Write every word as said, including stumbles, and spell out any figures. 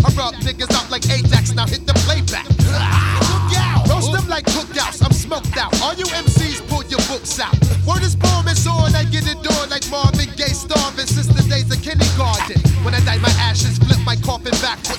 I rub niggas out like Ajax, now hit the playback. Look out, roast them like cookouts, I'm smoked out. All you M Cs pull your books out. Word is born and on, I get it on like Marvin Gaye starving since the days of kindergarten. When I die, my ashes flip my coffin back.